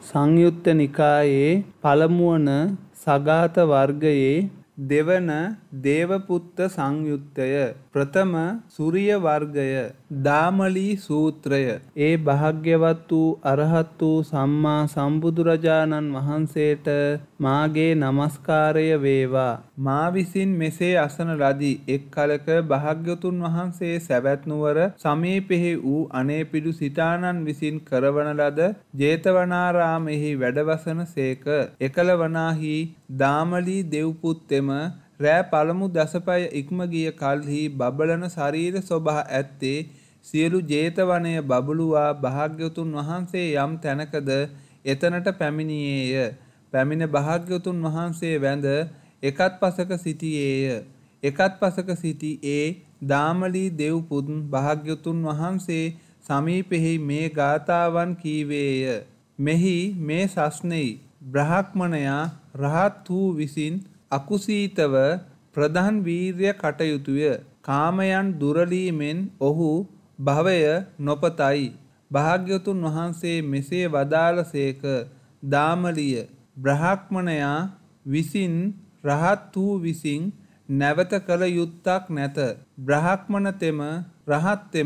සංයුත්ත නිකායේ පළමුවන සගාත වර්ගයේ දෙවන දේවපුත්ත සංයුත්තය ප්‍රථම සූරිය වර්ගය දාමලී සූත්‍රය ඒ භාග්‍යවත් වූ අරහත් වූ සම්මා සම්බුදුරජාණන් වහන්සේට මාගේ නමස්කාරය වේවා. මා විසින් මෙසේ අසන ලදී. එක් කලක භාග්‍යවතුන් වහන්සේ සවැත් නුවර සමීපෙහි වූ අනේපිඩු සිටානන් විසින් කරවන ලද ජේතවනාරාමෙහි වැඩවසන සේක. එකල වනාහි දාමලී දෙව්පුත්තෙම රෑ පළමු දසපය ඉක්ම ගිය කල්හි බබලන ශරීර සොබා ඇත්තේ සියලු ජේතවනය බබළුවා භාග්‍යවතුන් වහන්සේ යම් තැනකද එතනට පැමිණියේය. පැමිණ භාග්‍යවතුන් වහන්සේ වැඳ එකත් පසක සිටියේය. එකත් පසක සිටි ඒ දාමලී දෙව්පුත් භාග්‍යවතුන් වහන්සේ සමීපෙහි මේ ගාථාවන් කීවේය. මෙහි මේ සස්නෙයි බ්‍රහ්මණයා රහත් වූ විසින් අකුසීතව ප්‍රධාන වීර්ය කටයුතුය. කාමයන් දුරලීමෙන් ඔහු භවය නොපතයි. භාග්‍යවතුන් වහන්සේ මෙසේ වදාළසේක. දාමලිය බ්‍රහ්මණයා විසින් රහත් වූ විසින් නැවත කළ යුත්තක් නැත. බ්‍රහ්මණතෙම රහත්තෙම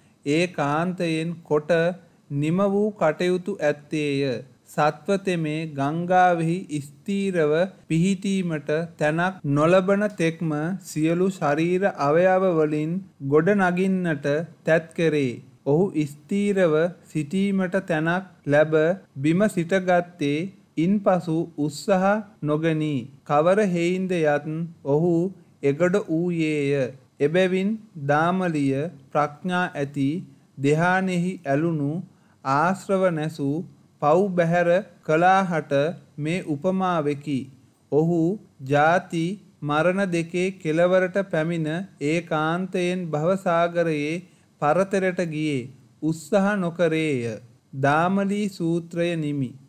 ඒකාන්තයෙන් කොට නිම වූ කටයුතු ඇත්තේය. සත්වතෙමේ ගංගාවෙහි ස්ථීරව පිහිටීමට තැනක් නොලබන තෙක්ම සියලු ශරීර අවයව වලින් ගොඩ නගින්නට තැත් කෙරේ. ඔහු ස්ථීරව සිටීමට තැනක් ලැබ බිම සිටගත්තේ ඉන්පසු උත්සාහ නොගනී. කවර හේයින්ද යත් ඔහු එගොඩ වූයේය. එබැවින් දාමලිය ප්‍රඥා ඇති දෙහානෙහි ඇලුණු ආශ්‍රව නැසූ පව් බැහැර කලාහට මේ උපමාවෙකි. ඔහු ජාති මරණ දෙකේ කෙලවරට පැමිණ ඒකාන්තයෙන් භවසාගරයේ පරතරට ගියේ උත්සාහ නොකරේය. දාමලී සූත්‍රය නිමි.